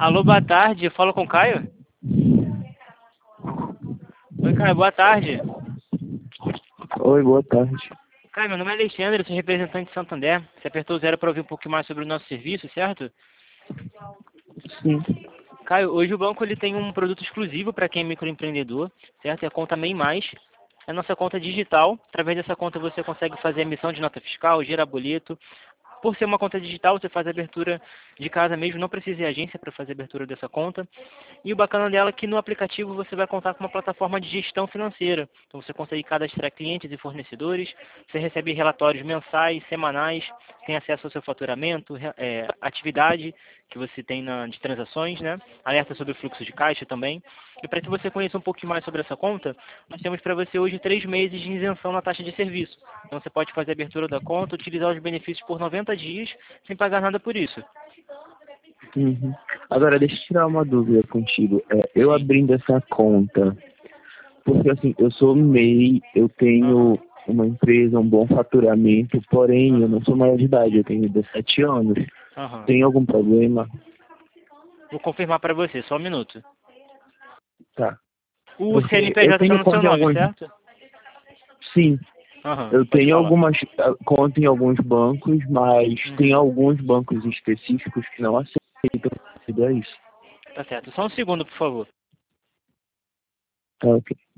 Alô, boa tarde. Eu falo com o Caio? Oi, Caio, boa tarde. Oi, boa tarde. Caio, meu nome é Alexandre, eu sou representante de Santander. Você apertou o zero para ouvir um pouco mais sobre o nosso serviço, certo? Sim. Caio, hoje o banco ele tem um produto exclusivo para quem é microempreendedor, certo? É a conta MEI+. É a nossa conta digital. Através dessa conta você consegue fazer emissão de nota fiscal, gerar boleto. Por ser uma conta digital, você faz a abertura de casa mesmo, não precisa ir à agência para fazer a abertura dessa conta. E o bacana dela é que no aplicativo você vai contar com uma plataforma de gestão financeira. Então você consegue cadastrar clientes e fornecedores, você recebe relatórios mensais, semanais, tem acesso ao seu faturamento, atividade que você tem de transações, né? Alerta sobre o fluxo de caixa também. E para que você conheça um pouquinho mais sobre essa conta, nós temos para você hoje 3 meses de isenção na taxa de serviço. Então você pode fazer a abertura da conta, utilizar os benefícios por 90 dias, sem pagar nada por isso. Uhum. Agora, deixa eu tirar uma dúvida contigo. Eu Sim. abrindo essa conta, porque assim, eu sou MEI, eu tenho Aham. uma empresa, um bom faturamento, porém eu Aham. não sou maior de idade, eu tenho 17 anos. Aham. Tem algum problema? Vou confirmar para você, só um minuto. Tá. O Porque eu CNPJ está tenho no seu conta em nome, alguns. certo? Sim, Aham, eu pode tenho falar. algumas contas em alguns bancos, mas tem Uhum. alguns bancos específicos que não aceitam. É isso. Tá certo. Só um segundo, por favor. Tá, ok.